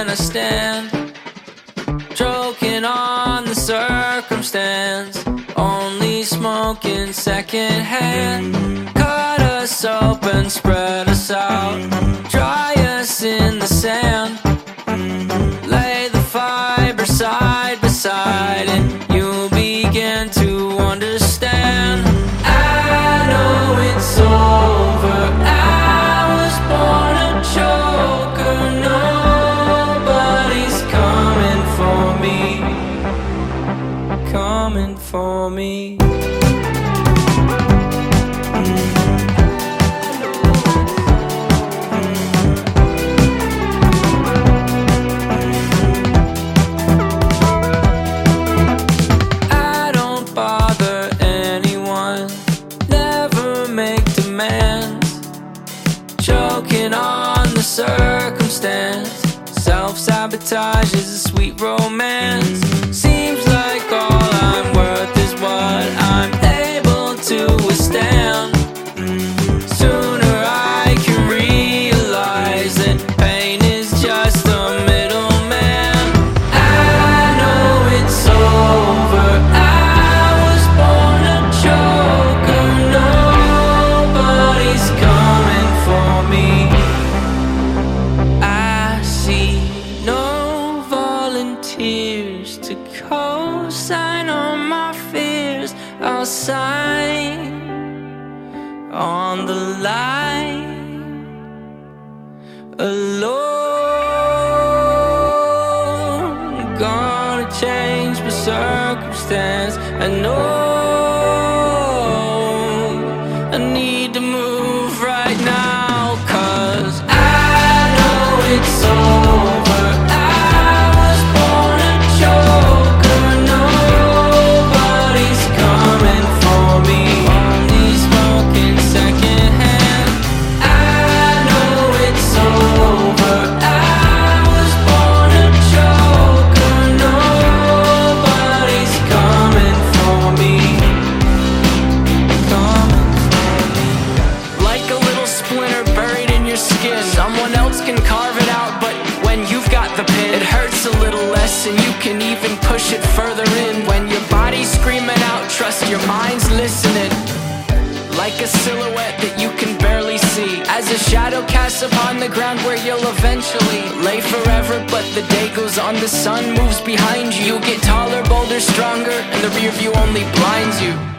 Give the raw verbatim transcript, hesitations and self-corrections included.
I stand, joking on the circumstance, only smoking secondhand. Cut us open, spread us out, dry us in the sand, lay the fiber side by side, and you'll begin to understand. I know it's over, I was born a joker, nobody's coming for me, coming for me. Joking on the circumstance, self-sabotage is a sweet romance. Seems like all I'm worth is what I'm able to withstand. Sooner I can realize that pain is just a middleman. I know it's over, I was born a joker, nobody's coming for me. I see no volunteers to co-sign on my fears. I'll sign on the line alone. Gonna change my circumstance. I know I need to move right now, 'cause I know it's over, I was born a joker, nobody's coming for me, only smoking secondhand. I know it's over, I was born a joker, nobody's coming for me, coming for me. Like a little splinter buried in your skin, someone else can carve it out, but when you've got the pin, it hurts a little less, and you can even push it further in. When your body's screaming out, trust your mind's listening. Like a silhouette that you can barely see, as a shadow casts upon the ground where you'll eventually lay forever. But the day goes on, the sun moves behind you, you get taller, bolder, stronger, and the rear view only blinds you.